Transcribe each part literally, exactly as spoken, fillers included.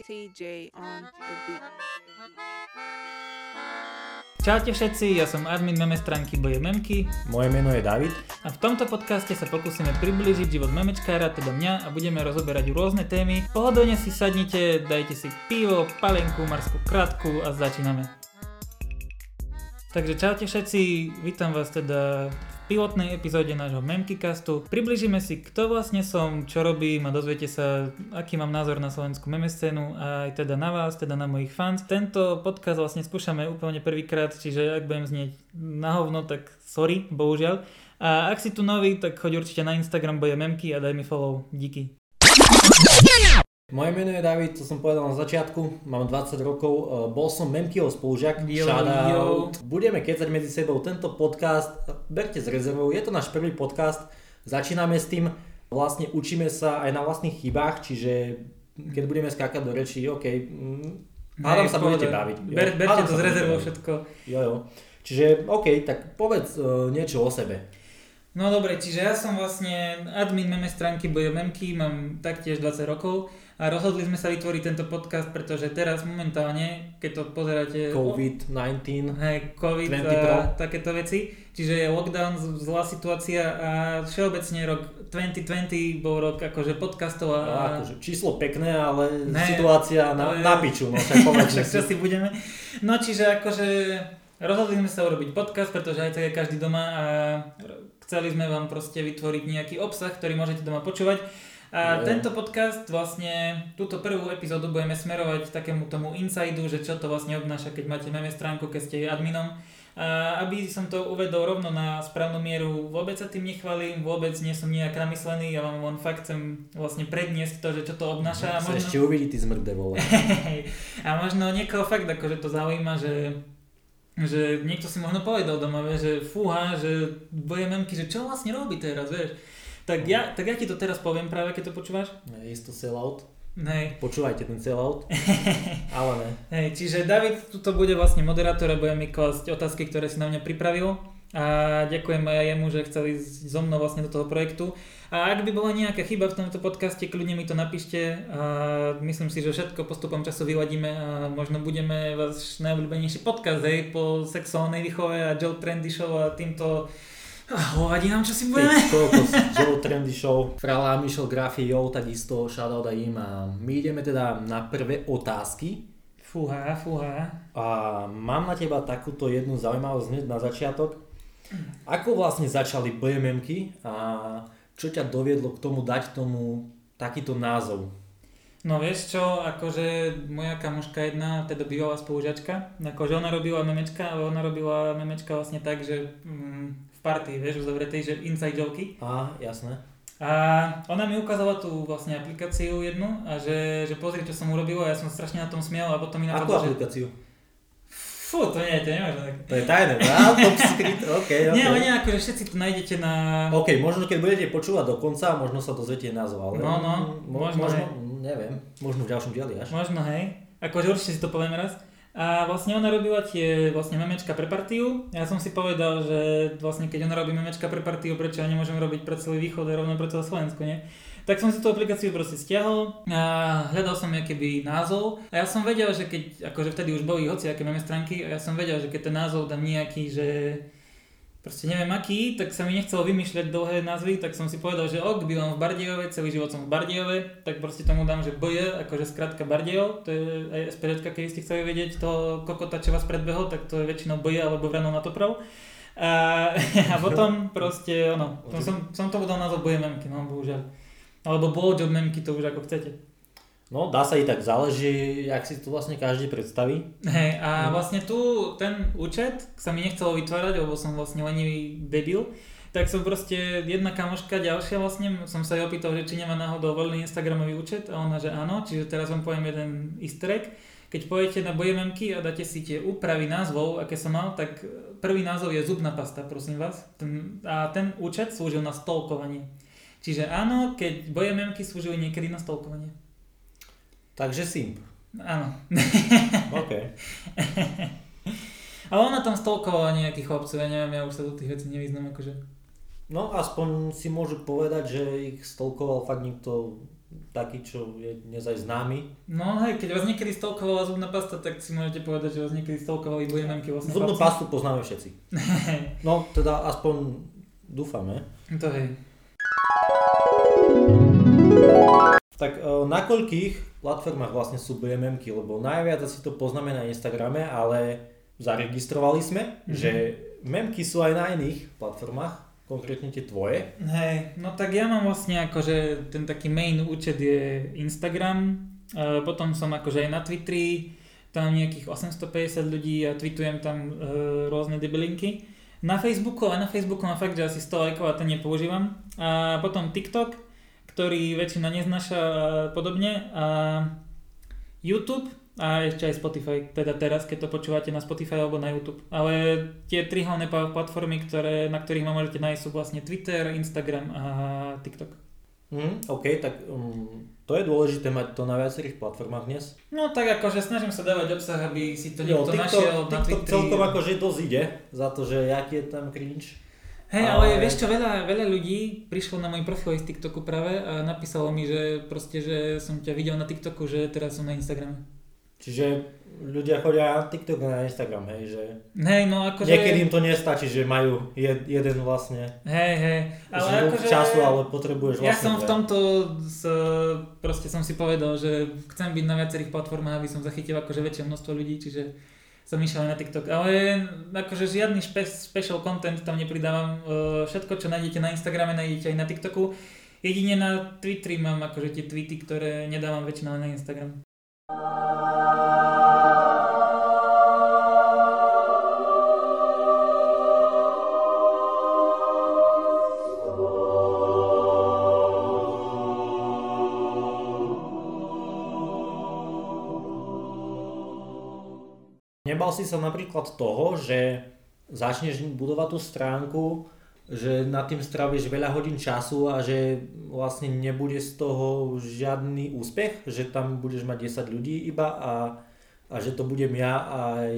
T J on the beat. Čaute všetci, ja som admin meme stránky Boje Memky. Moje meno je David. A v tomto podcaste sa pokúsime priblížiť život memečkára, teda mňa, a budeme rozoberať rôzne témy. Pohodlne si sadnite, dajte si pivo, palenku, marskú kratku a začíname. Takže čaute všetci, vítam vás teda v pilotnej epizóde nášho Memkycastu. Priblížime si, kto vlastne som, čo robím a dozviete sa, aký mám názor na slovenskú meme scénu a aj teda na vás, teda na mojich fans. Tento podcast vlastne skúšame úplne prvýkrát, čiže ak budem znieť na hovno, tak sorry, bohužiaľ. A ak si tu nový, tak choď určite na Instagram Boje Memky a daj mi follow. Díky. Moje meno je David, to som povedal na začiatku, mám dvadsať rokov, bol som Memkyho spolužiak, Yo, shoutout. Budeme kecať medzi sebou tento podcast, berte s rezervou, je to náš prvý podcast, začíname s tým, vlastne učíme sa aj na vlastných chybách, čiže keď budeme skákať do rečí, ok, hádam sa budete baviť. Ber, berte to s rezervou všetko. Jo, jo. Čiže ok, tak povedz uh, niečo o sebe. No dobre, čiže ja som vlastne admin meme stránky Boje Memky, mám taktiež dvadsať rokov a rozhodli sme sa vytvoriť tento podcast, pretože teraz momentálne, keď to pozeráte... COVID devätnásť. Hej, COVID a takéto veci, čiže je lockdown, zlá situácia a všeobecne rok dvetisícdvadsať bol rok akože podcastov a... No, akože číslo pekné, ale ne, situácia na, na piču, no však povedz. Však čo si budeme. No čiže akože rozhodli sme sa urobiť podcast, pretože aj tak je každý doma a chceli sme vám proste vytvoriť nejaký obsah, ktorý môžete doma počúvať. A je. Tento podcast vlastne, túto prvú epizódu budeme smerovať takému tomu insideu, že čo to vlastne obnáša, keď máte meme stránku, keď ste adminom. A aby som to uvedol rovno na správnu mieru, vôbec sa tým nechvalím, vôbec nie som nejak namyslený, ja vám len fakt chcem vlastne predniesť to, že čo to obnáša. Sa možno... ešte uvidí, ty zmrde vole. A možno niekoho fakt akože to zaujíma, že že niekto si možno povedal doma, že fúha, že Boje Memky, že čo vlastne robí teraz, vieš. Tak ja, tak ja ti to teraz poviem práve, keď to počúvaš. Je to sellout. Hej. Počúvajte ten sellout. Ale ne. Hej, čiže David tuto bude vlastne moderátor a bude mi klásť otázky, ktoré si na mňa pripravil. A ďakujem aj jemu, že chcel ísť so mnou vlastne do toho projektu. A ak by bola nejaká chyba v tomto podcaste, kľudne mi to napíšte. A myslím si, že všetko postupom času vyladíme a možno budeme váš najobľúbenejší podcast, hej, po sexuálnej výchove a Joe Trendy Show a týmto hovadí nám, čo si budeme. Joe Trendy Show, Frala, Michel Grafy, jo, takisto shoutout aj im. A my ideme teda na prvé otázky. Fúha, fúha. A mám na teba takúto jednu zaujímavosť hneď na začiatok. Ako vlastne začali Boje Memky a čo ťa doviedlo k tomu dať tomu takýto názov? No vieš čo, akože moja kamoška jedna, teda bývalá spolužiačka, akože ona robila memečka, ale ona robila memečka vlastne tak, že mm, v partii, vieš, uzavretej, že inside joky. Á, jasné. A ona mi ukázala tú vlastne aplikáciu jednu a že, že pozri, čo som urobila, ja som strašne na tom smial a potom mi napadlo, že... Akú aplikáciu? Fú, to nie, to nemôžem tak. To je tajné, á, top secret, okej, okej. Nie, ale nie, akože všetci to nájdete na... OK, možno keď budete počúvať do konca, možno sa dozviete názov, ale... No, no, mo- možno, možno neviem, možno v ďalšom dieli až. Možno, hej. Akože určite si to poviem raz. A vlastne ona robila tie vlastne memečka pre partiu. Ja som si povedal, že vlastne keď ona robí memečka pre partiu, prečo ja nemôžem robiť pre celý východ a rovno pre celé Slovensko, nie? Tak som si tú aplikáciu proste stiahol a hľadal som nejaký názov a ja som vedel, že keď, akože vtedy už boli hociaké meme stránky a ja som vedel, že keď ten názov dám nejaký, že proste neviem aký, tak sa mi nechcelo vymýšľať dlhé názvy, tak som si povedal, že ok, bývam v Bardejove, celý život som v Bardejove, tak proste tomu dám, že Boje, akože skratka Bardejov, to je aj SPČka, keď ste chceli vedieť toho kokota, čo vás predbehol, tak to je väčšinou Boje alebo Vranou na Toprav. A, a potom proste, ono, som, som tomu dal názov Boje Memky, no bohužiaľ. Alebo blowjob memky, to už ako chcete. No, dá sa i tak, záleží, jak si to vlastne každý predstaví. Hej, a no. Vlastne tu ten účet sa mi nechcelo vytvárať, lebo som vlastne lenivý debil. Tak som proste, jedna kamoška, ďalšia vlastne, som sa jej opýtal, že či nemá náhodou voľný Instagramový účet a ona, že áno, čiže teraz vám poviem jeden easter egg. Keď pôjdete na Boje Memky a dáte si tie úpravy názvov, aké som mal, tak prvý názov je zubná pasta, prosím vás. Ten, a ten účet slúžil na stalkovanie. Čiže áno, keď Boje Memky slúžili niekedy na stalkovanie. Takže simp. Áno. OK. Ale ona tam stalkovala nejakých chlapcov, ja neviem, ja už sa do tých vecí nevyznam, akože. No aspoň si môžu povedať, že ich stalkoval fakt niekto taký, čo je dnes aj známy. No hej, keď vás niekedy stalkovala zubná pasta, tak si môžete povedať, že vás niekedy stalkovali bujememky vlastne. Zubnú pastu poznáme všetci. No teda aspoň dúfame. To hej. Tak na koľkých platformách vlastne sú bé em emky, lebo najviac asi to poznáme na Instagrame, ale zaregistrovali sme, mm-hmm. že memky sú aj na iných platformách, konkrétne tie tvoje. Hej, no tak ja mám vlastne akože ten taký main účet je Instagram, e, potom som akože aj na Twitteri, tam nejakých osemstopäťdesiat ľudí a tweetujem tam e, rôzne debilinky. Na Facebooku, a na Facebooku mám fakt, že asi sto lajkov a ten nepoužívam. A potom TikTok, ktorý väčšina neznáša a podobne. A YouTube a ešte aj Spotify, teda teraz, keď to počúvate na Spotify alebo na YouTube. Ale tie tri hlavné platformy, ktoré, na ktorých ma môžete nájsť, sú vlastne Twitter, Instagram a TikTok. Mm, OK, tak um, to je dôležité mať to na viacerých platformách dnes. No tak akože snažím sa dávať obsah, aby si to niekto jo, TikTok, našiel na TikTok Twitteri. celkom akože dosť ide za to, že jaký je tam cringe. Hej, ale, ale vieš čo, veľa, veľa ľudí prišlo na môj profil z TikToku práve a napísalo mi, že proste, že som ťa videl na TikToku, že teraz som na Instagrame. Čiže ľudia chodia na TikTok a na Instagram, hej, že... Hej, no akože... Niekedy im to nestačí, že majú jed, jeden vlastne... Hej, hej, ale akože... času, ale potrebuješ vlastne... Ja som v tomto, s, proste som si povedal, že chcem byť na viacerých platformách, aby som zachytil akože väčšie množstvo ľudí, čiže som išiel na TikTok, ale akože žiadny špe, special content tam nepridávam, všetko čo nájdete na Instagrame nájdete aj na TikToku, jedine na Twitteri mám akože tie tweety, ktoré nedávam väčšinou na Instagram. Nebal si sa napríklad toho, že začneš budovať tú stránku, že nad tým stráviš veľa hodín času a že vlastne nebude z toho žiadny úspech, že tam budeš mať desať ľudí iba a, a že to budem ja aj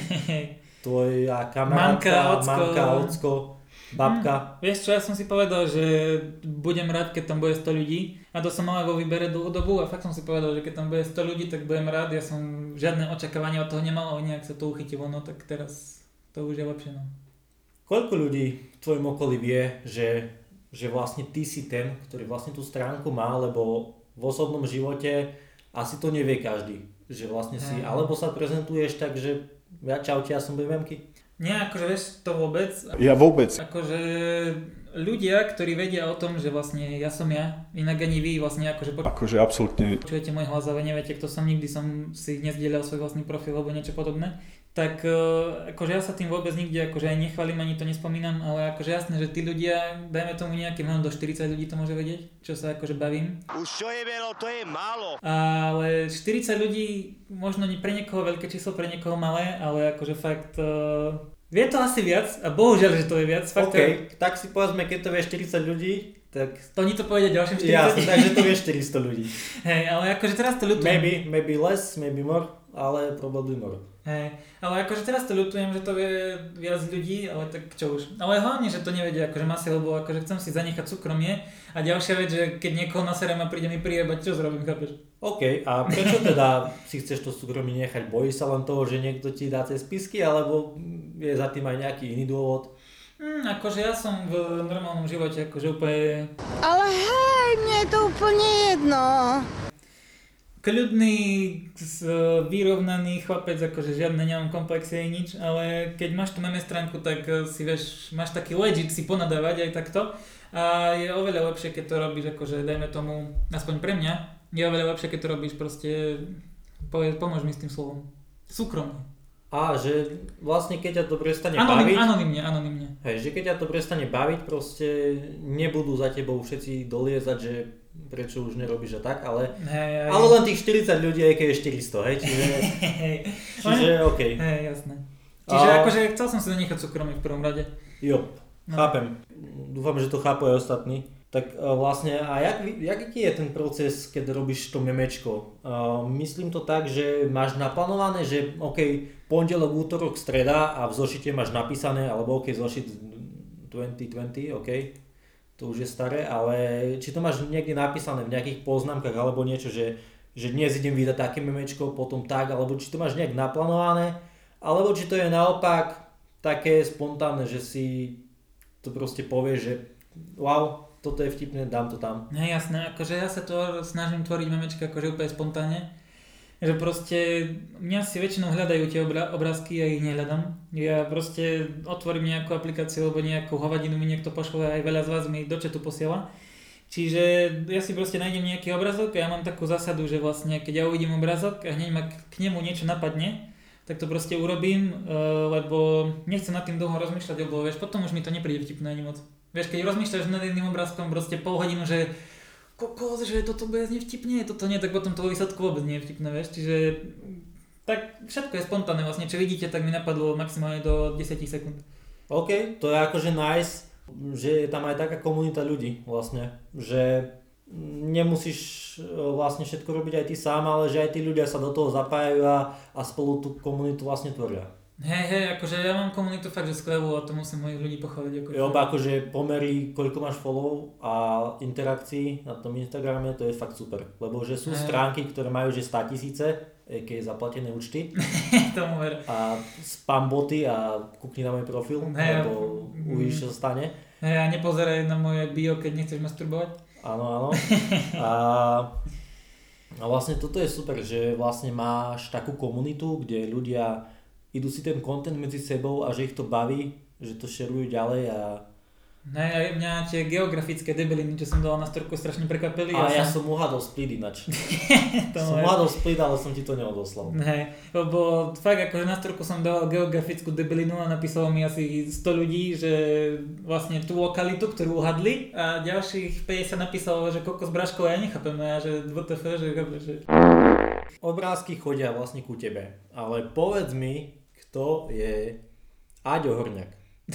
tvoja kamarátka, mamka, ocko, babka. Hmm, vieš čo, ja som si povedal, že budem rád, keď tam bude sto ľudí a to som mal vo výbere dlhú dobu a fakt som si povedal, že keď tam bude sto ľudí, tak budem rád, ja som žiadne očakávanie od toho nemal, ale nejak sa to uchytilo, no tak teraz to už je lepšie, no. Koľko ľudí v tvojom okolí vie, že, že vlastne ty si ten, ktorý vlastne tú stránku má, lebo v osobnom živote asi to nevie každý, že vlastne si, hmm. alebo sa prezentuješ tak, že ja čaute, ja som bé em emky. Nie, akože vieš to vôbec. Ja vôbec. Akože ľudia, ktorí vedia o tom, že vlastne ja som ja, inak ani vy vlastne akože počujete akože absolútne. Počujete môj hlas a vy neviete, kto som, nikdy som si nezdielal svoj vlastný profil alebo niečo podobné. Tak akože ja sa tým vôbec nikde akože aj nechválim, ani to nespomínam, ale akože jasné, že tí ľudia, dajme tomu nejaké meno, do štyridsať ľudí to môže vedieť, čo sa akože bavím. Už čo je veľa, to je málo. Ale štyridsať ľudí, možno pre niekoho veľké číslo, pre niekoho malé, ale akože fakt... Uh, vie to asi viac a bohužiaľ, že to je viac. Fakt OK, to... tak si povedzme, keď to vie štyridsať ľudí, tak... To oni to povedia ďalším štyridsať. Jasne, takže to vie štyristo ľudí. Hej, ale akože teraz to ľutujem. Maybe, maybe less, maybe more, ale probably more. Hej, ale akože teraz to ľutujem, že to vie viac ľudí, ale tak čo už. Ale hlavne, že to nevedia akože masy, lebo akože chcem si zanechať súkromie a ďalšia vec, že keď niekoho naserem a príde mi priebať, čo zrobím, chápeš? OK, a prečo teda si chceš to súkromie nechať? Bojíš sa len toho, že niekto ti dá cez spisky, alebo je za tým aj nejaký iný dôvod? Hm, akože ja som v normálnom živote akože úplne... Ale hej, mne je to úplne jedno. Kľudný, vyrovnaný chlapec, akože žiadne nemám komplexy aj nič, ale keď máš tú meme stránku, tak si vieš, máš taký legit si ponadávať aj takto a je oveľa lepšie, keď to robíš, akože dajme tomu, aspoň pre mňa, je oveľa lepšie, keď to robíš proste, povedz, pomôž mi s tým slovom, súkromne. A že vlastne keď ťa to prestane Anonym, baviť... Anonymne, anonymne. Hej, že keď ťa to prestane baviť, proste nebudú za tebou všetci doliezať, že prečo už nerobíš a tak, ale, hej, hej. ale len tých štyridsať ľudí, aj keď je štyristo, hej, čiže, čiže OK. Hej, jasné. Čiže a... akože chcel som si zanechať súkromie v prvom rade. Jo, no. Chápem. Dúfam, že to chápu aj ostatní. Tak uh, vlastne, a jak, jak je ten proces, keď robíš to memečko? Uh, myslím to tak, že máš naplánované, že OK, pondelok, útorok, streda a v zošite máš napísané, alebo OK, zošit dvetisícdvadsať, OK. to už je staré, ale či to máš niekde napísané v nejakých poznámkach alebo niečo, že, že dnes idem vydať také memečko, potom tak, alebo či to máš nejak naplánované, alebo či to je naopak také spontánne, že si to proste povieš, že wow, toto je vtipné, dám to tam. No jasné, akože ja sa to snažím tvoriť memečka akože úplne spontánne. Že proste mňa si väčšinou hľadajú tie obra- obrázky a ja ich nehľadám. Ja proste otvorím nejakú aplikáciu alebo nejakú hovadinu mi niekto pošle, aj veľa z vás mi do chatu posiela. Čiže ja si proste nájdem nejaký obrazok a ja mám takú zásadu, že vlastne keď ja uvidím obrazok a hneď ma k nemu niečo napadne, tak to proste urobím, lebo nechcem nad tým dlho rozmýšľať, lebo vieš, potom už mi to nepríde vtipné ani moc. Vieš, keď rozmýšľaš nad jedným obrázkom proste pol hodinu, že kokos, že toto bude nevtipne, toto nie, tak potom to výsledku vôbec nie je vtipné, vieš, čiže tak všetko je spontánne vlastne, čo vidíte, tak mi napadlo maximálne do desať sekúnd. OK, to je akože nice, že je tam aj taká komunita ľudí vlastne, že nemusíš vlastne všetko robiť aj ty sám, ale že aj tí ľudia sa do toho zapájajú a, a spolu tú komunitu vlastne tvoria. Hej, hej, akože ja mám komunitu fakt, že skvelú a to musím mojich ľudí pochváliť. Akože. Jo, akože pomery, koľko máš follow a interakcií na tom Instagrame, to je fakt super. Lebo že sú hej. stránky, ktoré majú že sto tisíce, keď je zaplatené účty. Tomu ver. A spam boty a kúkni na môj profil, Hej, lebo uvidíš, čo sa stane. Hej, a nepozeraj na moje bio, keď nechceš masturbovať. Áno, áno. A, a vlastne toto je super, že vlastne máš takú komunitu, kde ľudia idú si ten content medzi sebou a že ich to baví, že to šerujú ďalej a... Ne, aj mňa tie geografické debiliny, čo som dal na storku, strašne prekvapili. A ja som... som uhádol split inač. to som uhádol split, ale som ti to neodoslal. Ne, lebo fakt akože na storku som dal geografickú debilinu a napísalo mi asi sto ľudí, že vlastne tú lokalitu, ktorú uhadli a ďalších päťdesiat napísalo, že koľko z Braškov ja nechápem, a že dé té ef, že... že... Obrázky chodia vlastne ku tebe, ale povedz mi, kto je Aďo Horňák.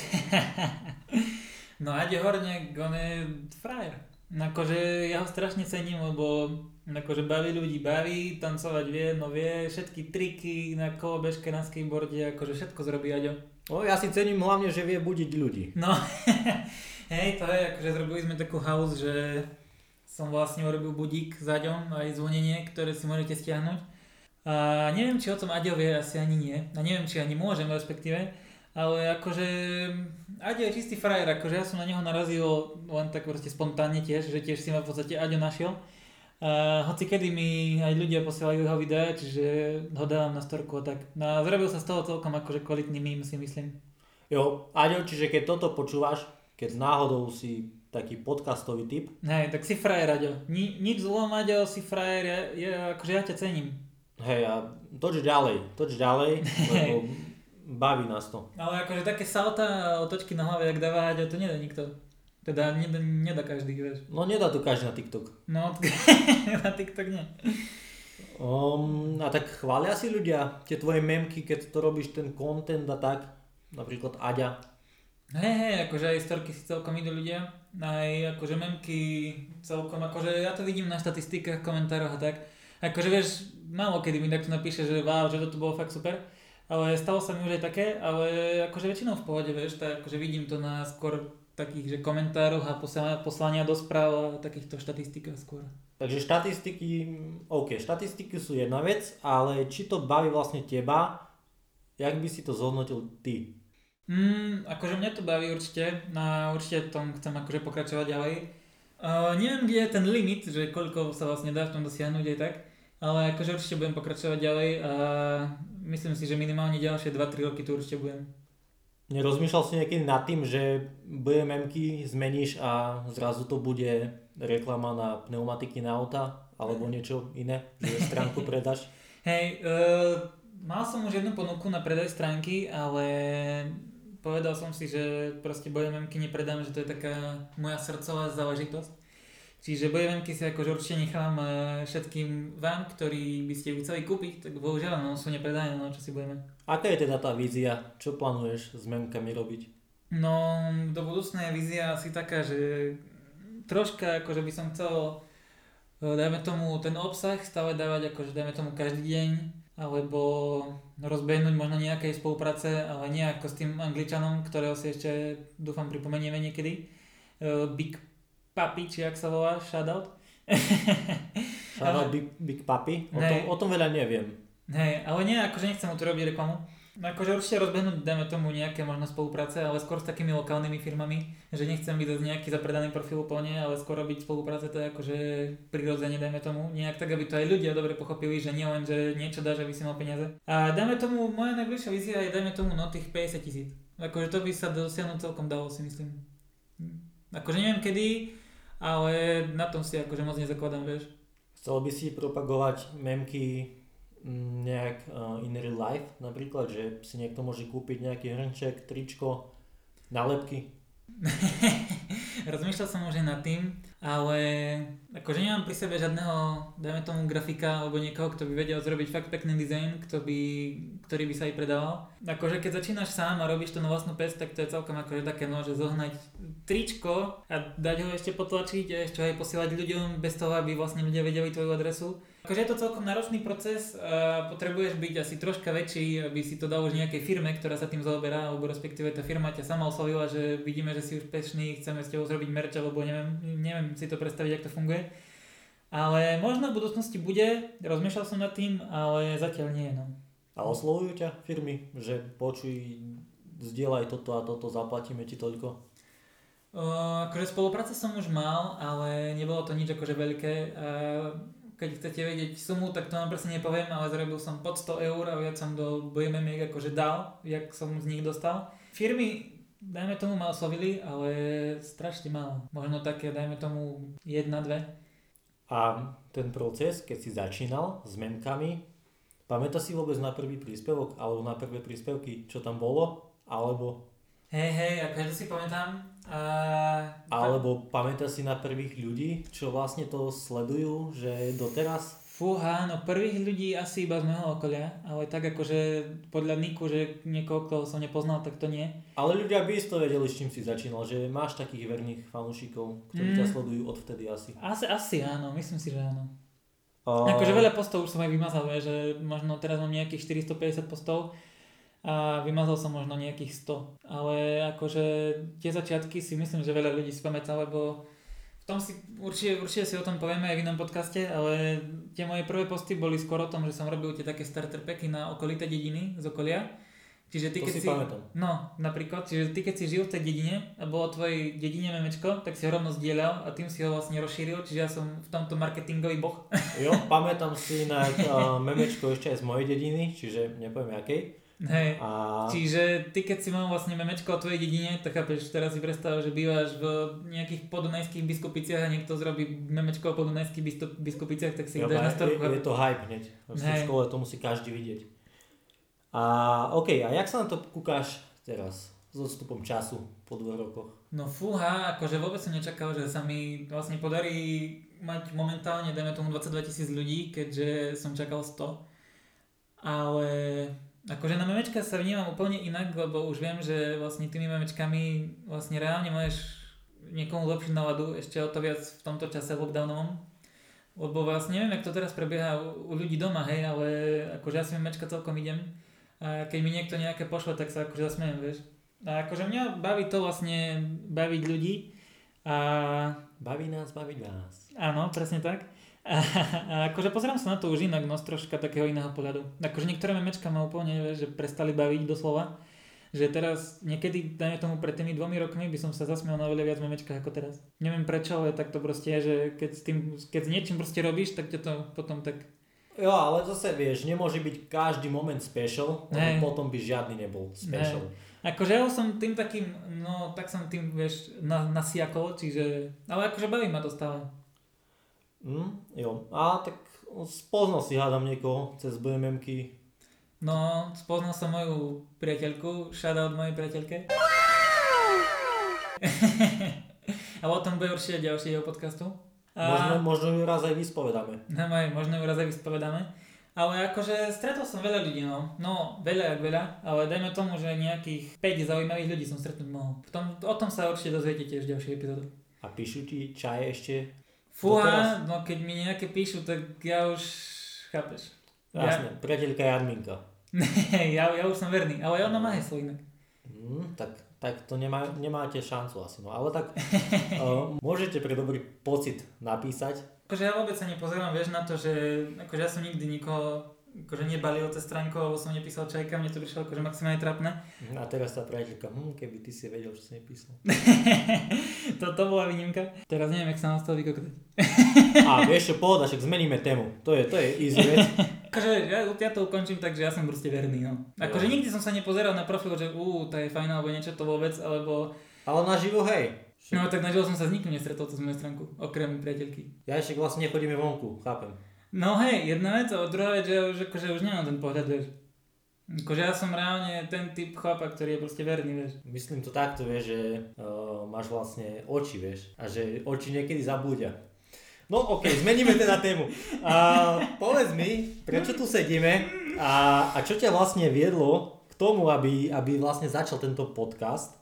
No Aďo Horňák, on je frajer. Akože ja ho strašne cením, lebo akože baví ľudí, baví, tancovať vie, no vie, všetky triky na kolobežke, na skateboarde, akože všetko zrobí Aďo. No ja si cením hlavne, že vie budiť ľudí. No, hej, to je, akože zrobili sme takú house, že som vlastne urobil budík s Aďom, aj zvonenie, ktoré si môžete stiahnuť. A neviem, či o tom Aďo vie, asi ani nie. A neviem, či ani môžem, respektíve. Ale akože Aďo je čistý frajer, akože ja som na neho narazil len tak proste spontánne tiež, že tiež si ma v podstate Aďo našiel. A hoci kedy mi aj ľudia posielajú jeho videá, čiže ho dávam na storku a tak. No a zrobil sa z toho celkom akože kvalitný mím, si myslím. Jo, Aďo, čiže keď toto počúvaš, keď náhodou si taký podcastový typ. Hej, tak si frajer, Aďo. Ni, nič zlom, Aďo, si frajer, ja, ja, akože ja ťa cením. Hej, a toč ďalej, toč ďalej, lebo baví nás to. Ale akože také salta a otočky na hlave, jak dáva Aďo, to nedá nikto. Teda nedá, nedá každý, vieš. No nedá to každý na TikTok. No, na TikTok nie. Um, a tak chvália si ľudia tie tvoje memky, keď to robíš ten content a tak, napríklad Aďa. Hej, hej, akože aj storky si celkom idú ľudia, aj akože memky celkom, akože ja to vidím na štatistikách, komentároch a tak. Akože vieš, málo kedy mi takto napíše, že wow, že toto bolo fakt super, ale stalo sa mi už aj také, ale akože väčšinou v pohode, vieš, tak akože vidím to na skôr takých, že komentároch a poslania do správ a takýchto štatistikách skôr. Takže štatistiky, OK, štatistiky sú jedna vec, ale či to baví vlastne teba, jak by si to zhodnotil ty? Mm, akože mňa to baví určite, no určite tom chcem akože pokračovať ďalej. Uh, neviem, kde je ten limit, že koľko sa vlastne dá v tom dosiahnuť aj tak, ale akože určite budem pokračovať ďalej a myslím si, že minimálne ďalšie dva tri roky tu určite budem. Nerozmýšľal si niekedy nad tým, že bé em emky zmeníš a zrazu to bude reklama na pneumatiky na auta alebo niečo iné, že stránku predáš? Hej, uh, mal som už jednu ponuku na predaj stránky, ale povedal som si, že proste bé em emky nepredám, že to je taká moja srdcová záležitosť. Čiže bé em emky si akože určite nechám všetkým vám, ktorí by ste ju chceli kúpiť, tak bohužiaľ, no sú nepredané, no čo si budeme. Aká je teda tá vízia? Čo plánuješ s memkami robiť? No, do budúcna je vízia asi taká, že troška akože by som chcel, dajme tomu ten obsah stále dávať, akože dajme tomu každý deň, alebo rozbehnúť možno nejakej spolupráce, ale nie ako s tým Angličanom, ktorého si ešte dúfam pripomenieme niekedy. Big Papi, či jak sa volá, shoutout. Shoutout Big, Big Papi, o tom, o tom veľa neviem. Hej, ale nie, akože nechcem mu tu robiť reklamu. Akože určite rozbehnúť, dajme tomu nejaké možno spolupráce, ale skôr s takými lokálnymi firmami, že nechcem byť zase nejaký zapredaný profil úplne, ale skôr robiť spolupráce to je akože prirodzene, dajme tomu, nejak tak, aby to aj ľudia dobre pochopili, že nie len, že niečo dáš, aby si mal peniaze. A dajme tomu, moja najbližšia vízia je, dajme tomu, no tých päťdesiat tisíc. Akože to by sa dosiahnuť celkom dalo, si myslím. Akože neviem kedy, ale na tom si akože moc nezakladám, vieš. Chcel by si propagovať memky nejak uh, in real life, napríklad, že si niekto môže kúpiť nejaký hrnček, tričko, nálepky? Rozmýšľal som už aj nad tým, ale akože nemám pri sebe žiadneho, dajme tomu grafika alebo niekoho, kto by vedel zrobiť fakt pekný dizajn, kto by, ktorý by sa aj predával. Akože keď začínaš sám a robíš to na vlastnú pes, tak to je celkom akože také no, že zohnať tričko a dať ho ešte potlačiť a ešte aj posielať ľuďom bez toho, aby vlastne ľudia vedeli tvoju adresu. Akože je to celkom náročný proces a potrebuješ byť asi troška väčší, aby si to dal už nejakej firme, ktorá sa tým zaoberá, alebo respektíve tá firma ťa sama oslovila, že vidíme, že si úspešný, chceme s tebou zrobiť merch, alebo neviem, neviem si to predstaviť, ako to funguje. Ale možno v budúcnosti bude, rozmýšľal som nad tým, ale zatiaľ nie, no. A oslovujú ťa firmy, že počuj, zdieľaj toto a toto, zaplatíme ti toľko? Uh, akože spolupráce som už mal, ale nebolo to nič akože veľké. Uh, Keď chcete vedieť sumu, tak to vám presne nepoviem, ale zarobil som pod sto eur a viac som do bojmemiek akože dal, jak som z nich dostal. Firmy, dajme tomu, ma oslovili, ale strašne málo. Možno také, dajme tomu, jedna, dve. A ten proces, keď si začínal s memkami, pamätáš si vôbec na prvý príspevok, alebo na prvé príspevky, čo tam bolo? Alebo... Hej, hej, akože si pamätám. A... Alebo pamätáš si na prvých ľudí, čo vlastne to sledujú, že doteraz? Fúha, no prvých ľudí asi iba z môjho okolia, ale tak akože podľa Niku, že niekoho, kto som nepoznal, tak to nie. Ale ľudia by isto vedeli, s čím si začínal, že máš takých verných fanúšikov, ktorí mm. ťa sledujú odvtedy asi. Asi, asi áno, myslím si, že áno. A... Akože veľa postov už som aj vymazal, že možno teraz mám nejakých štyristopäťdesiat postov a vymazal som možno nejakých sto. Ale akože tie začiatky si myslím, že veľa ľudí si pamätá, lebo v tom si určite, určite si o tom povieme aj v inom podcaste, ale tie moje prvé posty boli skôr o tom, že som robil tie také starter packy na okolité dediny z okolia. Čiže ty, to keď si si, pamätám. no, napríklad, čiže ty keď si žil v tej dedine a bolo tvojej dedine memečko, tak si ho rovno zdieľal a tým si ho vlastne rozšíril, čiže ja som v tomto marketingový boh. Jo, pamätám si na uh, memečko ešte aj z mojej dediny, čiže nepoviem akej. Hej, a... čiže ty keď si mal vlastne memečko o tvojej dedine, tak chápeš, teraz si predstav, že bývaš v nejakých podunajských Biskupiciach a niekto zrobí memečko o podunajských Biskupiciach, tak si jo, ich dáš na storku. Je, je to hype hneď, v škole to musí každý vidieť. A OK, a jak sa na to kúkáš teraz, s odstupom času po dvoch rokoch? No fúha, akože vôbec som nečakal, že sa mi vlastne podarí mať momentálne, dajme tomu dvadsaťdva tisíc ľudí, keďže som čakal sto. Ale... Akože na memečka sa vnímam úplne inak, lebo už viem, že vlastne tými memečkami vlastne reálne môžeš niekomu zlepšiť náladu ešte o to viac v tomto čase lockdownovom. Lebo vlastne neviem, jak to teraz prebieha u, u ľudí doma, hej, ale akože ja si memečka celkom idem a keď mi niekto nejaké pošle, tak sa akože zasmejem, vieš. A akože mňa baví to vlastne baviť ľudí a... Baví nás, baviť vás. Áno, presne tak. A, a akože pozerám sa na to už inak, no z troška takého iného pohľadu. Akože niektoré memečka ma úplne, že prestali baviť doslova. Že teraz, niekedy, dajme tomu pred tými dvomi rokmi, by som sa zasmiel na veľa viac memečkách ako teraz. Neviem prečo, ale tak to proste je, že keď s, tým, keď s niečím proste robíš, tak ťa to potom tak... Jo, ale zase vieš, nemôže byť každý moment special, lebo potom by žiadny nebol special. Hey. Akože ja som tým takým, no tak som tým, vieš, na, nasiakol, čiže... Ale akože baví ma to stále. Mm, jo, a tak spoznal si hádam niekoho cez bé em emky. No, spoznal som moju priateľku, shoutout mojej priateľke. Ale o tom bude určite ďalšieho podcastu. A... Možno, možno ju raz aj vyspovedáme. No, aj, možno ju raz aj vyspovedáme. Ale akože stretol som veľa ľudí, no. No, veľa jak veľa, ale dajme tomu, že nejakých päť zaujímavých ľudí som stretnúť mohol. V tom, o tom sa určite dozviete tiež v ďalšej epizóde. A píšu ti čaje ešte? Fúha, no keď mi nejaké píšu, tak ja už chápeš. Jasne, priateľka Jarminka. ja, ja už som verný, ale ona má heslo inak. Mm, tak tak to nemá, nemáte šancu asi. No ale tak uh, môžete pre dobrý pocit napísať. Akože ja vôbec sa nepozerám, vieš, na to, že akože ja som nikdy nikoho akože nebalil cez stránku, alebo som nepísal čajka, mne to prišlo akože maximálne trápne. A teraz tá priateľka, hm, keby ty si vedel, čo som nepísal. to, to bola výnimka. Teraz neviem, jak sa nám z toho vykokotať. A vieš čo, pohoda, však zmeníme tému. To je, to je easy vec. Akože ja, ja to ukončím tak, že ja som proste verný, no. Akože nikdy som sa nepozeral na profil, že ú, tá je fajná, alebo niečo to vôbec, alebo... Ale naživo, hej. No tak naživo som sa s nikým nestretol cez moju stránku, okrem priateľky. Ja ešte vlastne nechodíme vonku, chápem. No hej, jedna vec, a druhá vec, že ja už, akože už nemám ten pohľad, vieš. Akože ja som reálne ten typ chlapa, ktorý je proste verný, vieš. Myslím to takto, vieš, že uh, máš vlastne oči, vieš, a že oči niekedy zabúdia. No okej, okay, zmeníme teda tému. Uh, povedz mi, prečo tu sedíme a, a čo ťa vlastne viedlo k tomu, aby, aby vlastne začal tento podcast?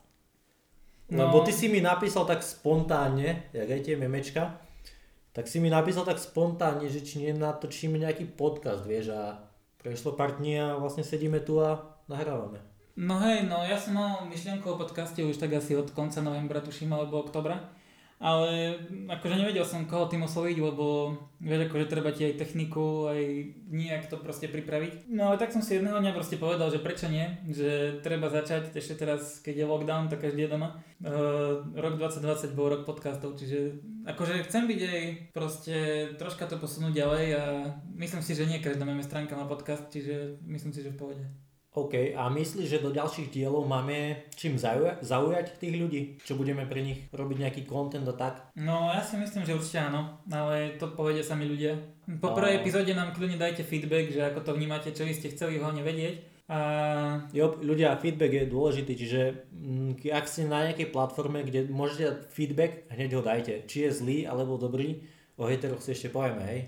No. Lebo ty si mi napísal tak spontánne, jak aj tie memečka, tak si mi napísal tak spontánne, že či nenatočíme nejaký podcast, vieš, a prešlo pár dní a vlastne sedíme tu a nahrávame. No hej, no ja som mal myšlienku o podcaste už tak asi od konca novembra, tuším, alebo oktobra. Ale akože nevedel som, koho tým osloviť, lebo vieš, akože treba ti aj techniku, aj nejak to proste pripraviť. No ale tak som si jedného dňa proste povedal, že prečo nie, že treba začať, ešte teraz, keď je lockdown, tak každý je doma. Uh, rok dvadsať dvadsať bol rok podcastov, čiže akože chcem byť aj proste troška to posunúť ďalej a myslím si, že nie každá máme stránka má podcast, čiže myslím si, že v pohode. OK, a myslíš, že do ďalších dielov máme čím zaujať, zaujať tých ľudí? Čo budeme pre nich robiť nejaký content a tak? No ja si myslím, že určite áno, ale to povedia sami ľudia. Po prvej A... epizóde nám kľudne dajte feedback, že ako to vnímate, čo by ste chceli hlavne vedieť. A... Jo, ľudia, feedback je dôležitý, čiže mm, ak ste na nejakej platforme, kde môžete dať feedback, hneď ho dajte. Či je zlý alebo dobrý, o hejteroch si ešte povieme, hej.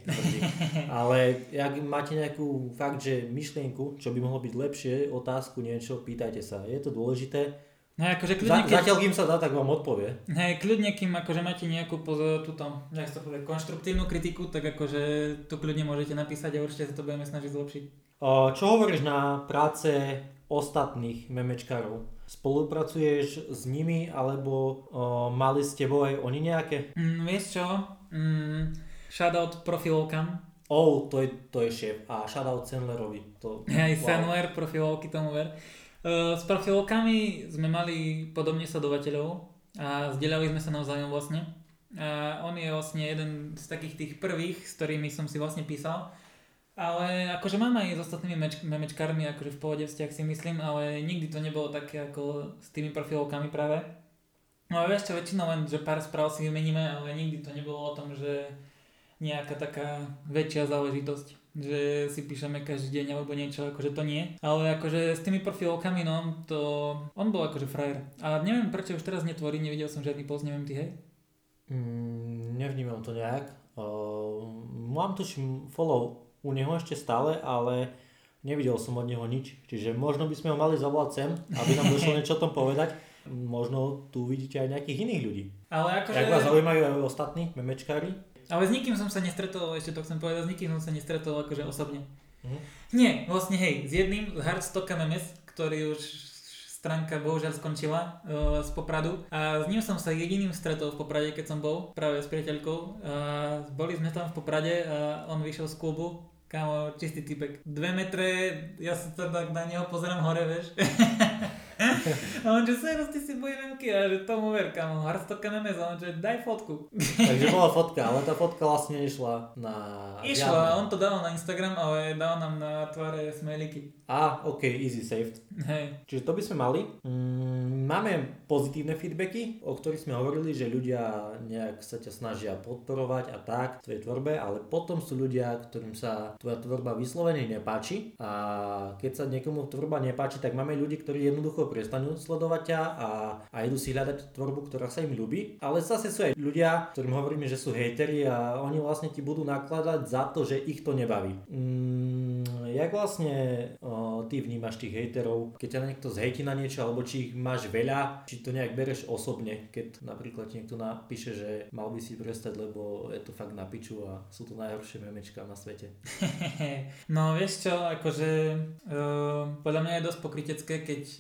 Ale ak máte nejakú fakt, že myšlienku, čo by mohlo byť lepšie, otázku, niečo, pýtajte sa. Je to dôležité. No, akože kľudne, Za, keď... Zatiaľ, kým sa dá, tak vám odpovie. Hej, kľudne, kým akože máte nejakú pozor, túto, jak to povie, konštruktívnu kritiku, tak akože tu kľudne môžete napísať a určite sa to budeme snažiť zlepšiť. O, čo hovoríš na práce ostatných memečkárov? Spolupracuješ s nimi, alebo o, mali s tebou aj oni nejaké? Mm, vieš čo? Mm, shoutout profilovkám. Oh, to je, to je šéf. A shoutout Sandlerovi. To, Hej, wow. Sandler, profilovky, tomu ver. Uh, s profilovkami sme mali podobne sledovateľov a zdieľali sme sa navzájom vlastne. A on je vlastne jeden z takých tých prvých, s ktorými som si vlastne písal. Ale akože mám aj s ostatnými meč- memečkármi akože v pohode vzťah si myslím, ale nikdy to nebolo také ako s tými profilovkami práve. No a vieš čo, väčšinou len, že pár správ si vymeníme, ale nikdy to nebolo o tom, že nejaká taká väčšia záležitosť, že si píšeme každý deň alebo niečo, akože to nie. Ale akože s tými profilovkami, no, to on bol akože frajer. A neviem, prečo už teraz netvorí, nevidel som žiadny post, neviem ty, hej? Mm, nevnímam to nejak. Uh, mám tuším follow u neho ešte stále, ale nevidel som od neho nič. Čiže možno by sme ho mali zavolať sem, aby nám došlo niečo o tom povedať. Možno tu vidíte aj nejakých iných ľudí. Ale akože... Jak vás zaujímajú aj ostatní memečkári? Ale s nikým som sa nestretol, ešte to chcem povedať, s nikým som sa nestretol akože osobne. Mhm. Nie, vlastne hej, s jedným, s Hardstockom em es, ktorý už stránka bohužiaľ skončila uh, z Popradu a s ním som sa jediným stretol v Poprade, keď som bol práve s priateľkou. Uh, boli sme tam v Poprade a on vyšiel z klubu, kámo, čistý typek. Dve metre, ja sa tak na neho pozerám hore, vieš. A on že Seros, ty si bojí memky a že tomu ver, kamo, Hardstock em es, a on že daj fotku. Takže bola fotka, ale tá fotka vlastne išla na... Išla, on to dal na Instagram, ale dal nám na tváre smajliky. Á, ok, easy saved. Hej. Čiže to by sme mali. Mm, máme pozitívne feedbacky, o ktorých sme hovorili, že ľudia nejak sa ťa snažia podporovať a tak v tvojej tvorbe, ale potom sú ľudia, ktorým sa tvoja tvorba vyslovene nepáči a keď sa niekomu tvorba nepáči, tak máme ľudí, ktorí jednoducho prestanú sledovať ťa a, a idú si hľadať tvorbu, ktorá sa im ľúbi. Ale zase sú aj ľudia, ktorým hovoríme, že sú hejteri a oni vlastne ti budú nakladať za to, že ich to nebaví. Mm, jak vlastne o, ty vnímaš tých hejterov, keď ťa niekto zhejti na niečo, alebo či ich máš veľa, či to nejak bereš osobne, keď napríklad niekto napíše, že mal by si prestať, lebo je to fakt na piču a sú to najhoršie memečka na svete. No vieš čo, akože uh, podľa mňa je dosť pokrytecké, keď dajme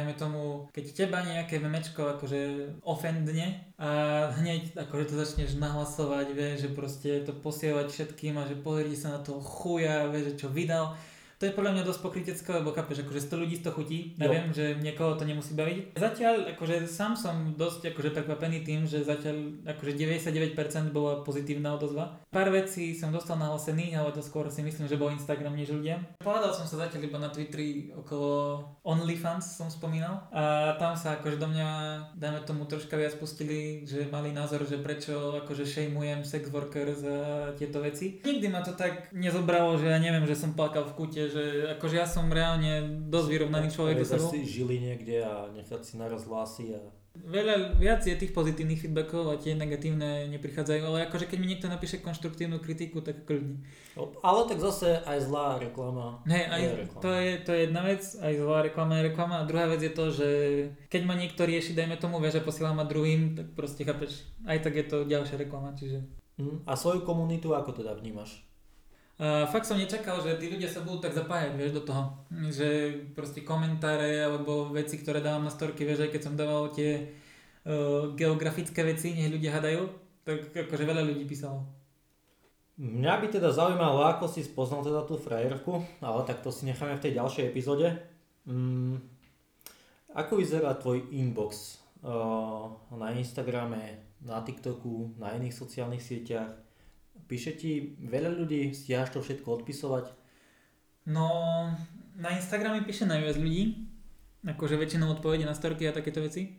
dajme tomu, keď teba nejaké memečko akože ofendne a hneď akože to začneš nahlasovať, vieš, že proste to posielať všetkým a že pozrite sa na toho chuja, vieš, že čo vydal. To je podľa mňa dosť pokrytecké, lebo chápeš, akože sto ľudí sto chutí, neviem, že niekoho to nemusí baviť. Zatiaľ, akože sám som dosť akože prekvapený tým, že zatiaľ akože deväťdesiatdeväť percent bola pozitívna odozva. Pár vecí som dostal nahlasených, ale to skôr si myslím, že bol Instagram než ľudia. Pohľadal som sa zatiaľ iba na Twitteri okolo OnlyFans som spomínal a tam sa akože do mňa, dajme tomu, troška viac pustili, že mali názor, že prečo akože šejmujem sex workers a tieto veci. Nikdy ma to tak nezobralo, že ja neviem, že som plakal v kute, že akože ja som reálne dosť vyrovnaný človek do sebou. si žili niekde a nechať si naraz vlasy a... Veľa viac je tých pozitívnych feedbackov a tie negatívne neprichádzajú, ale akože keď mi niekto napíše konštruktívnu kritiku, tak kľudne. Ale tak zase aj zlá reklama. Hej, aj je reklama. to je, to je jedna vec, aj zlá reklama je reklama a druhá vec je to, že keď ma niekto rieši, dajme tomu, vie, že posielam ma druhým, tak proste chápeš, aj tak je to ďalšia reklama, čiže... Mm, a svoju komunitu ako teda vnímaš? Uh, fakt som nečakal, že tí ľudia sa budú tak zapájať, vieš, do toho. Že proste komentáre alebo veci, ktoré dávam na storky, vieš, aj keď som dával tie uh, geografické veci, nech ľudia hadajú, tak akože veľa ľudí písalo. Mňa by teda zaujímalo, ako si spoznal teda tú frajerku, ale tak to si necháme v tej ďalšej epizóde. Mm, ako vyzerá tvoj inbox uh, na Instagrame, na TikToku, na iných sociálnych sieťach? Píše ti veľa ľudí, stiahaš to všetko odpisovať? No, na Instagrame píše najviac ľudí, akože väčšinou odpovede na storky a takéto veci.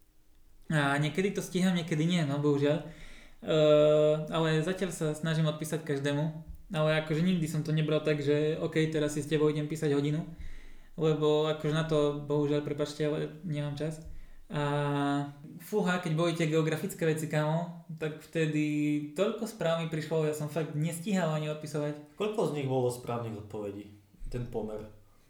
A niekedy to stíham, niekedy nie, no bohužiaľ. Uh, ale zatiaľ sa snažím odpísať každému, ale akože nikdy som to nebral tak, že ok, teraz si s tebou idem písať hodinu, lebo akože na to bohužiaľ, prepáčte, ale nemám čas. A fúha, keď boli tie geografické veci, kámo, tak vtedy toľko správ mi prišlo, ja som fakt nestíhal ani odpisovať. Koľko z nich bolo správnych odpovedí? Ten pomer?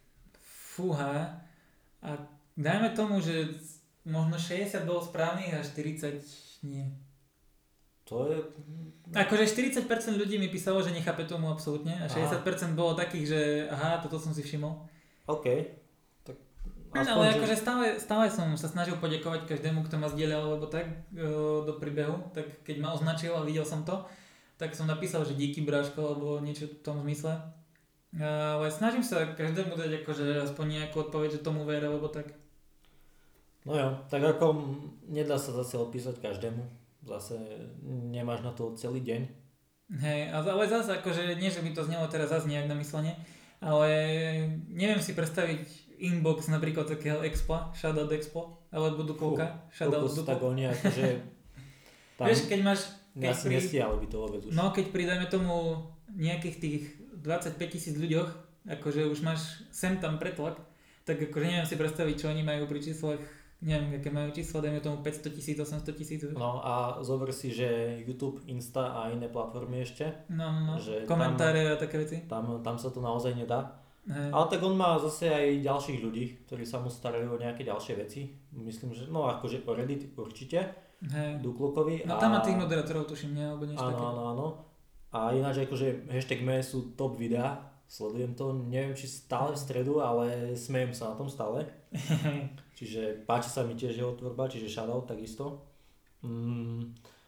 Fúha, a dajme tomu, že možno šesťdesiat bolo správnych a štyridsať nie. To je... Akože štyridsať percent ľudí mi písalo, že nechápe tomu absolútne a šesťdesiat percent bolo takých, že aha, toto som si všimol. OK. Aspoň, ale že... akože stále, stále som sa snažil poďakovať každému, kto ma zdieľal alebo tak e, do príbehu, tak keď ma označil a videl som to, tak som napísal, že díky bráško alebo niečo v tom zmysle. E, ale snažím sa každému dať akože aspoň nejakú odpoveď, že tomu ver alebo tak. No jo, tak ako nedá sa zase odpísať každému, zase nemáš na to celý deň. Hej, ale zase akože nie, že by to znelo teraz zase nejak na myslenie, ale neviem si predstaviť inbox napríklad takého Expa, shoutout Expo, alebo Dukovka, shoutout Dukovka. Tak oni akože tam... Vieš, keď máš... Keď asi pri... nestiahli by to vôbec už. No, keď pridajme tomu nejakých tých dvadsaťpäť tisíc ľuďoch, akože už máš sem tam pretlak, tak akože neviem si predstaviť, čo oni majú pri číslach, neviem, aké majú čísla, dajme tomu päťsto tisíc, osemsto tisíc. No a zober si, že YouTube, Insta a iné platformy ešte. No, no, že komentáre tam, a také veci. Tam, tam sa to naozaj nedá. Hej. Ale tak on má zase aj ďalších ľudí, ktorí sa mu starajú o nejaké ďalšie veci. Myslím, že no akože o Reddit určite. Hej. Duklokovi. No tam má tých moderátorov tuším, nie? Alebo niečo áno, také. áno, áno. A ináč akože hashtag me sú top videá. Sledujem to, neviem či stále v stredu, ale smejem sa na tom stále. Čiže páči sa mi tiež jeho tvorba, čiže shoutout takisto. Mm.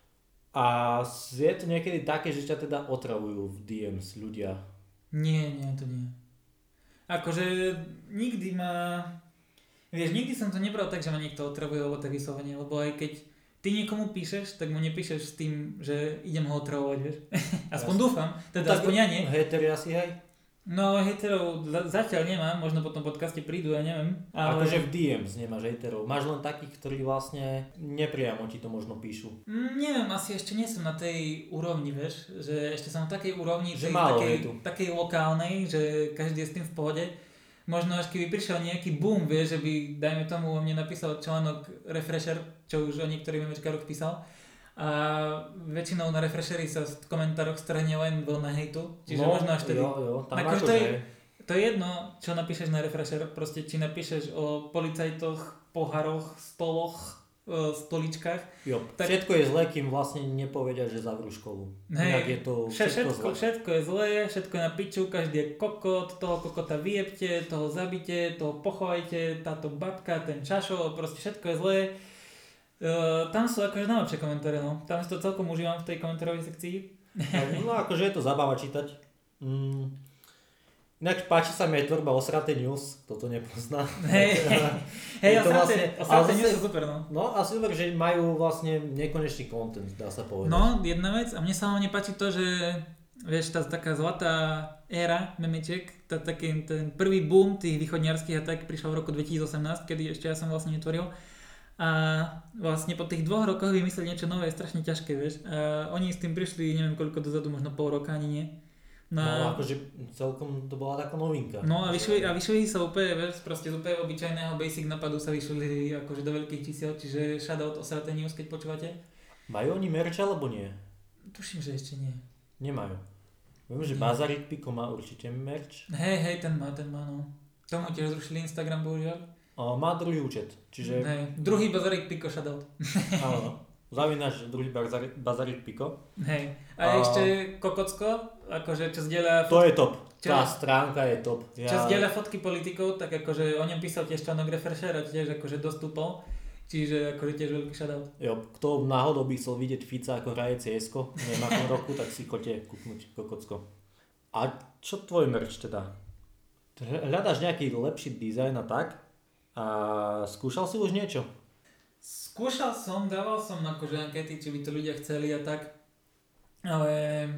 A je to niekedy také, že ťa teda otravujú v dé ems ľudia? Nie, nie, to nie. Akože nikdy ma... Vieš, nikdy som to nebral tak, že ma niekto otravuje alebo tak vyslovene, lebo aj keď ty niekomu píšeš, tak mu nepíšeš s tým, že idem ho otravovať, vieš. Aspoň Jasne. dúfam, teda aspoň ja nie. Hejteri asi hej? No hejterov za- zatiaľ nemám, možno po tom podcaste prídu, ja neviem. Ale... Akože v dé ems nemáš hejterov, máš len takých, ktorí vlastne nepriamo ti to možno píšu. Mm, neviem, asi ešte nie som na tej úrovni, vieš, že ešte som na takej úrovni, Že tej, málo takej, hejtu. takej lokálnej, že každý je s tým v pohode. Možno až keby prišiel nejaký boom, vieš, že by, dajme tomu, o mne napísal článok Refresher, čo už o niektorých memečkároch písal. A väčšinou na Refresheri sa v komentároch strhne len vlna hejtu, čiže no, možno až tedy. Jo, jo, tam Akože akože... to, je, to je jedno, čo napíšeš na Refresher, proste či napíšeš o policajtoch, poharoch, stoloch, stoličkách. Jo, Tak- všetko je zlé, kým vlastne nepovedia, že zavrú školu. Inak je to Vše- všetko, všetko, zlé. všetko je zlé, všetko je na piču, každý je kokot, toho kokota vyjebte, toho zabite, toho pochovajte, táto babka, ten čašo, proste všetko je zlé. Uh, tam sú akože najlepšie komentáre, no. Tam si to celkom užívam v tej komentárovej sekcii. No akože je to zábava čítať. Mm. Inak páči sa mi aj tvorba Osrate News, kto to nepozná. Hej, hej, Je to osrate, vlastne- osrate ale nie zase- sú super, no. No a super, že majú vlastne nekonečný content, dá sa povedať. No, jedna vec, a mne sa hlavne páči to, že vieš, tá taká zlatá éra memečiek, tá, taký ten prvý boom tých východniarských a tak prišiel v roku dvetisícosemnásť, kedy ešte ja som vlastne netvoril. A vlastne po tých dvoch rokoch vymyslieť niečo nové je strašne ťažké, vieš. A oni s tým prišli, neviem koľko dozadu, možno pol roka, ani nie. No, No, akože celkom to bola taká novinka. no a vyšli, a vyšli sa úplne, vieš, proste z úplne obyčajného basic napadu sa vyšli akože do veľkých čísiel, čiže shoutout Osrate News, keď počúvate. Majú oni merch alebo nie? Tuším, že ešte nie. Nemajú. Viem, že Nie. Bazarik Piko má určite merch. Hej, hej, ten má, ten má, no. Tomu tiež zrušili Instagram, bohužiaľ. O, má druhý účet, čiže Hej, druhý Bazarik Piko shoutout. áno. Zavináš druhý Bazarik, Bazarik Piko. Hej. A, A- ešte Kokocko, akože čo zdieľa, To je top. Čo- Tá stránka je top. čo zdieľa fotky politikov, tak akože o ňom písal tiež článok Refresher a tiež akože dostupol. Čiže akože tiež veľký shoutout. Jo, kto náhodou by chcel vidieť Fica ako hraje cé esko, neviem akom roku, tak si choďte kúknuť Kokocko. A čo tvoj merch teda? Hľadáš nejaký lepší dizajn a tak? A skúšal si už niečo? Skúšal som, dával som akože ankety, či by to ľudia chceli a tak. Ale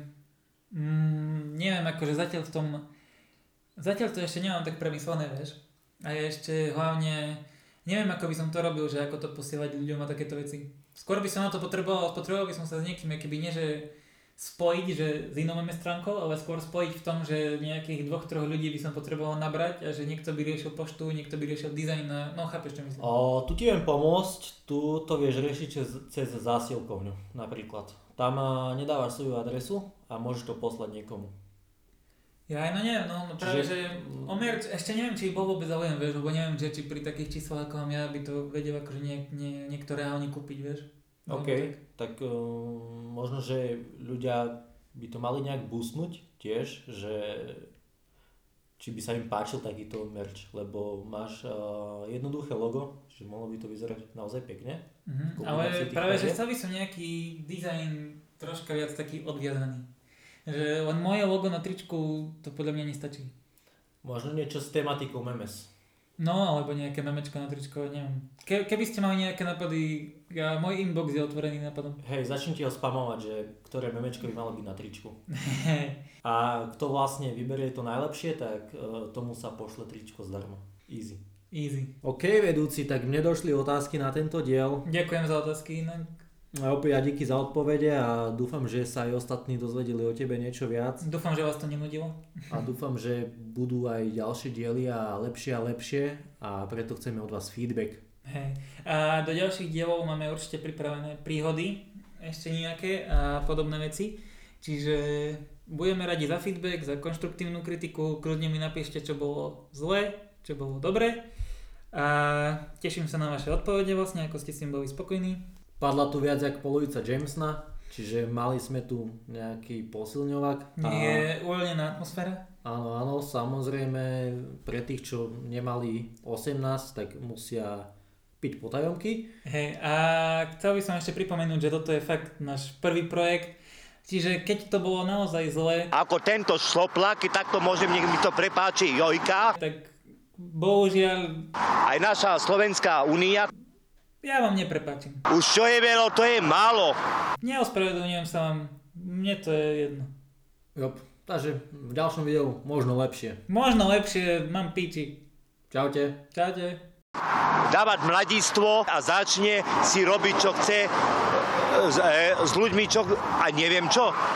mm, neviem, akože zatiaľ v tom, zatiaľ to ešte nemám tak premyslené, vieš. A ja ešte hlavne neviem, ako by som to robil, že ako to posielať ľuďom a takéto veci. Skôr by som na to potreboval, potreboval by som sa s niekým, keby nie, že spojiť, že s inou meme stránkou, ale skôr spojiť v tom, že nejakých dvoch, troch ľudí by som potreboval nabrať a že niekto by riešil poštu, niekto by riešil dizajn, a, no chápeš, čo myslím. O, tu ti viem pomôcť, tu to vieš riešiť cez, cez zásielkovňu napríklad. Tam a, nedávaš svoju adresu a môžeš to poslať niekomu. Ja aj no neviem, no, no práve, Čiže- že o merch, ešte neviem, či bol vôbec záujem, vieš, lebo neviem, že či pri takých číslach ako mám ja by to vedel akože nie, nie, niekto reálne kúpiť, vieš. OK, Alebo tak um, možno, že ľudia by to mali nejak boostnúť tiež, že či by sa im páčil takýto merch, lebo máš uh, jednoduché logo, čiže mohlo by to vyzerať naozaj pekne. Mhm, Kombinácia ale tých práve, že farieb. chcel by som nejaký dizajn troška viac taký odviazaný. Že len moje logo na tričku to podľa mňa nestačí. Možno niečo s tematikou memes. No, alebo nejaké memečko na tričko, neviem. Ke, keby ste mali nejaké nápady, ja, môj inbox je otvorený nápadom. Hej, začnite ho spamovať, že ktoré memečko by malo byť na tričku. A kto vlastne vyberie to najlepšie, tak uh, tomu sa pošle tričko zdarma. Easy. Easy. OK, vedúci, tak mne došli otázky na tento diel. Ďakujem za otázky inak. A opäť ja díky za odpovede a dúfam, že sa aj ostatní dozvedeli o tebe niečo viac. Dúfam, že vás to nenudilo. A dúfam, že budú aj ďalšie diely a lepšie a lepšie a preto chceme od vás feedback. Hej. A do ďalších dielov máme určite pripravené príhody, ešte nejaké a podobné veci. Čiže budeme radi za feedback, za konštruktívnu kritiku, kľudne mi napíšte, čo bolo zlé, čo bolo dobre. A teším sa na vaše odpovede vlastne, ako ste s tým boli spokojní. Padla tu viac jak polovica Jamesona, čiže mali sme tu nejaký posilňovák. A Nie je uvoľnená atmosféra? áno, áno, samozrejme pre tých, čo nemali osemnásť, tak musia piť potajomky. Hej, a chcel by som ešte pripomenúť, že toto je fakt náš prvý projekt. Čiže keď to bolo naozaj zlé, Ako tento šloplak, tak to môžem, nech mi to prepáči Jojka, tak bohužiaľ aj naša Slovenská únia. ja vám neprepáčim. Už čo je veľa, to je málo. Neospravedlňujem sa vám, mne to je jedno. Jop, takže v ďalšom videu možno lepšie. Možno lepšie, mám piči. Čaute. Čaute. Dávať mladistvo a začne si robiť, čo chce s, e, s ľuďmi, čo, a neviem čo.